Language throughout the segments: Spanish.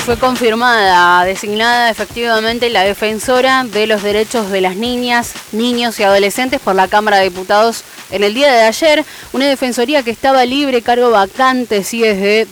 Fue confirmada, designada efectivamente la defensora de los derechos de las niñas, niños y adolescentes por la Cámara de Diputados en el día de ayer. Una defensoría que estaba libre, cargo vacante, sí, desde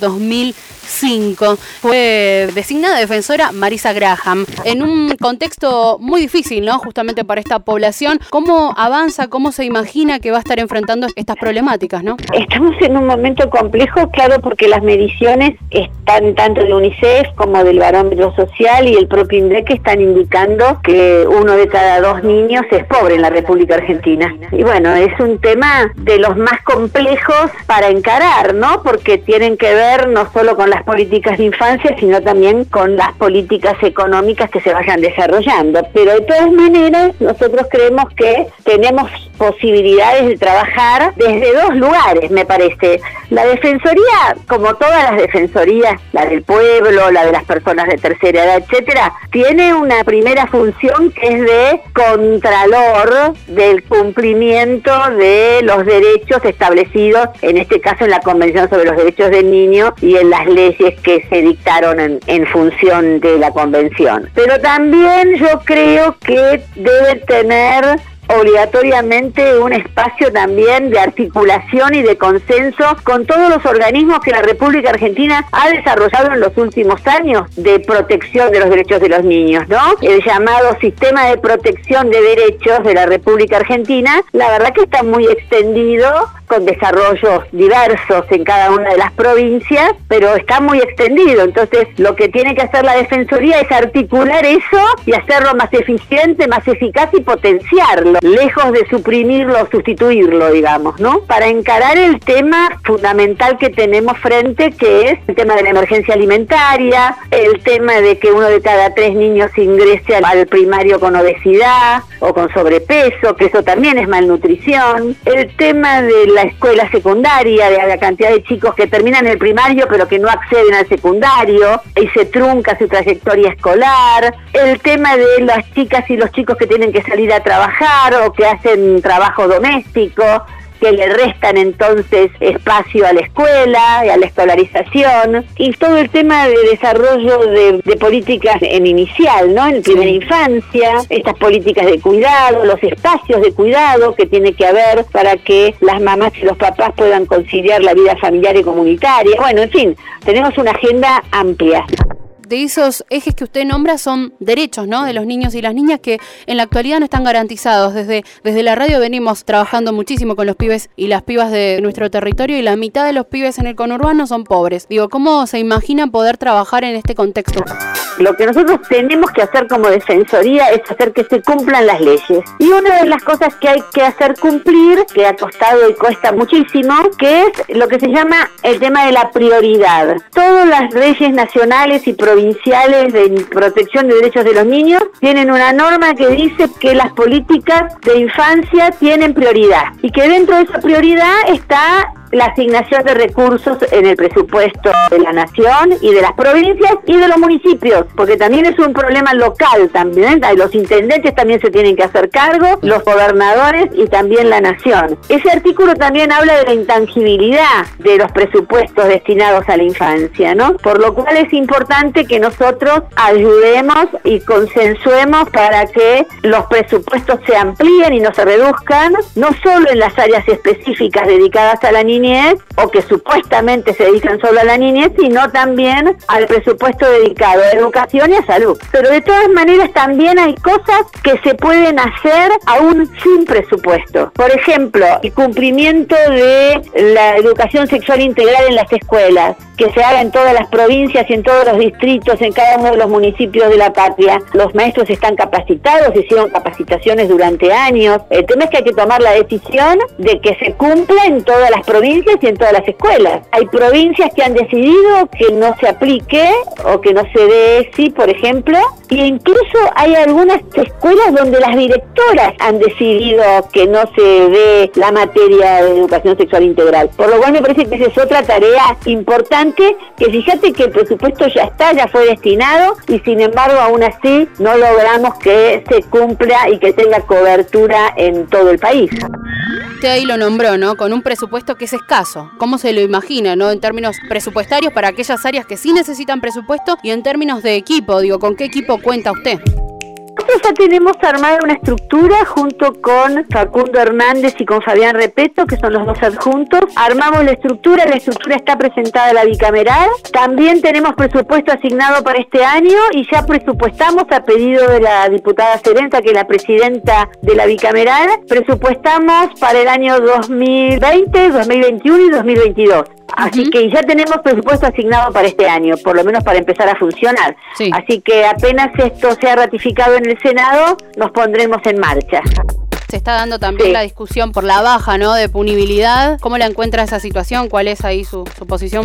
2005. Fue designada defensora Marisa Graham. En un contexto muy difícil, ¿no? Justamente para esta población. ¿Cómo avanza, cómo se imagina que va a estar enfrentando estas problemáticas, no? Estamos en un momento complejo, claro, porque las mediciones están tanto de UNICEF como del Barómetro Social y el propio INDEC están indicando que 1 de cada 2 niños es pobre en la República Argentina. Y bueno, es un tema de los más complejos para encarar, ¿no? Porque tienen que ver no solo con las políticas de infancia, sino también con las políticas económicas que se vayan desarrollando. Pero de todas maneras, nosotros creemos que tenemos posibilidades de trabajar desde 2 lugares, me parece. La defensoría, como todas las defensorías, la del pueblo, la de las personas de tercera edad, etcétera, tiene una primera función que es de contralor del cumplimiento de los derechos establecidos, en este caso en la Convención sobre los Derechos del Niño y en las leyes que se dictaron en función de la Convención. Pero también yo creo que debe tener obligatoriamente un espacio también de articulación y de consenso con todos los organismos que la República Argentina ha desarrollado en los últimos años de protección de los derechos de los niños, ¿no? El llamado Sistema de Protección de Derechos de la República Argentina, la verdad que está muy extendido, con desarrollos diversos en cada una de las provincias, pero está muy extendido. Entonces, lo que tiene que hacer la Defensoría es articular eso y hacerlo más eficiente, más eficaz y potenciarlo, lejos de suprimirlo o sustituirlo, digamos, ¿no? Para encarar el tema fundamental que tenemos frente, que es el tema de la emergencia alimentaria, el tema de que 1 de cada 3 niños ingrese al primario con obesidad o con sobrepeso, que eso también es malnutrición, el tema de la escuela secundaria, de la cantidad de chicos que terminan el primario pero que no acceden al secundario y se trunca su trayectoria escolar, el tema de las chicas y los chicos que tienen que salir a trabajar o que hacen trabajo doméstico, que le restan entonces espacio a la escuela y a la escolarización, y todo el tema de desarrollo de políticas en inicial, ¿no? En primera infancia, estas políticas de cuidado, los espacios de cuidado que tiene que haber para que las mamás y los papás puedan conciliar la vida familiar y comunitaria. Bueno, en fin, tenemos una agenda amplia. De esos ejes que usted nombra son derechos, ¿no?, de los niños y las niñas que en la actualidad no están garantizados. Desde la radio venimos trabajando muchísimo con los pibes y las pibas de nuestro territorio y la mitad de los pibes en el conurbano son pobres. Digo, ¿cómo se imagina poder trabajar en este contexto? Lo que nosotros tenemos que hacer como Defensoría es hacer que se cumplan las leyes. Y una de las cosas que hay que hacer cumplir, que ha costado y cuesta muchísimo, que es lo que se llama el tema de la prioridad. Todas las leyes nacionales y provinciales de protección de derechos de los niños tienen una norma que dice que las políticas de infancia tienen prioridad y que dentro de esa prioridad está la asignación de recursos en el presupuesto de la nación y de las provincias y de los municipios, porque también es un problema local también, los intendentes también se tienen que hacer cargo, los gobernadores y también la nación. Ese artículo también habla de la intangibilidad de los presupuestos destinados a la infancia, ¿no? Por lo cual es importante que nosotros ayudemos y consensuemos para que los presupuestos se amplíen y no se reduzcan, no solo en las áreas específicas dedicadas a la niñez, o que supuestamente se dedican solo a la niñez, sino también al presupuesto dedicado a educación y a salud. Pero de todas maneras también hay cosas que se pueden hacer aún sin presupuesto. Por ejemplo, el cumplimiento de la educación sexual integral en las escuelas, que se haga en todas las provincias y en todos los distritos, en cada uno de los municipios de la patria. Los maestros están capacitados, hicieron capacitaciones durante años. El tema es que hay que tomar la decisión de que se cumpla en todas las provincias y en todas las escuelas. Hay provincias que han decidido que no se aplique o que no se dé ESI, por ejemplo, E incluso hay algunas escuelas donde las directoras han decidido que no se dé la materia de educación sexual integral. Por lo cual me parece que esa es otra tarea importante, que fíjate que el presupuesto ya fue destinado, y sin embargo aún así no logramos que se cumpla y que tenga cobertura en todo el país. Usted ahí lo nombró, ¿no? Con un presupuesto que es escaso. ¿Cómo se lo imagina, no? En términos presupuestarios para aquellas áreas que sí necesitan presupuesto, y en términos de equipo, digo, ¿con qué equipo cuenta usted? Nosotros ya tenemos armada una estructura junto con Facundo Hernández y con Fabián Repeto, que son los dos adjuntos. Armamos la estructura está presentada a la bicameral. También tenemos presupuesto asignado para este año y ya presupuestamos a pedido de la diputada Serenta, que es la presidenta de la bicameral, presupuestamos para el año 2020, 2021 y 2022. Así que ya tenemos presupuesto asignado para este año, por lo menos para empezar a funcionar. Sí. Así que apenas esto sea ratificado en el Senado, nos pondremos en marcha. Se está dando también la discusión por la baja, ¿no?, de punibilidad. ¿Cómo la encuentra esa situación? ¿Cuál es ahí su posición?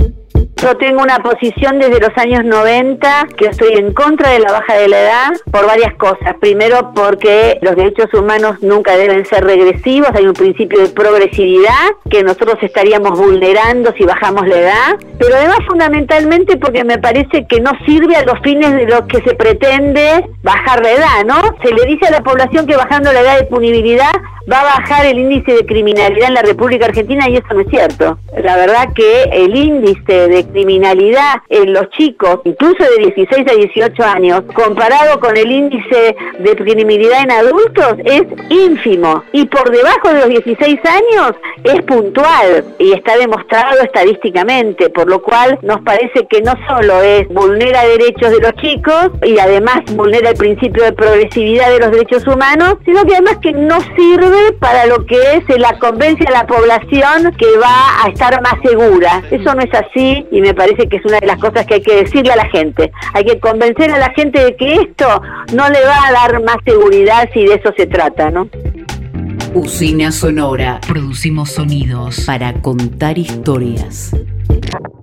Yo tengo una posición desde los años 90, que estoy en contra de la baja de la edad por varias cosas. Primero, porque los derechos humanos nunca deben ser regresivos, hay un principio de progresividad que nosotros estaríamos vulnerando si bajamos la edad, pero además fundamentalmente porque me parece que no sirve a los fines de lo que se pretende bajar la edad, ¿no? Se le dice a la población que bajando la edad de punibilidad va a bajar el índice de criminalidad en la República Argentina, y eso no es cierto. La verdad que el índice de criminalidad en los chicos, incluso de 16 a 18 años, comparado con el índice de criminalidad en adultos, es ínfimo. Y por debajo de los 16 años es puntual y está demostrado estadísticamente, por lo cual nos parece que no solo vulnera derechos de los chicos y además vulnera el principio de progresividad de los derechos humanos, sino que además que no sirve para lo que es la convencia a la población que va a estar más segura. Eso no es así y me parece que es una de las cosas que hay que decirle a la gente. Hay que convencer a la gente de que esto no le va a dar más seguridad si de eso se trata, ¿no? Usina Sonora. Producimos sonidos para contar historias.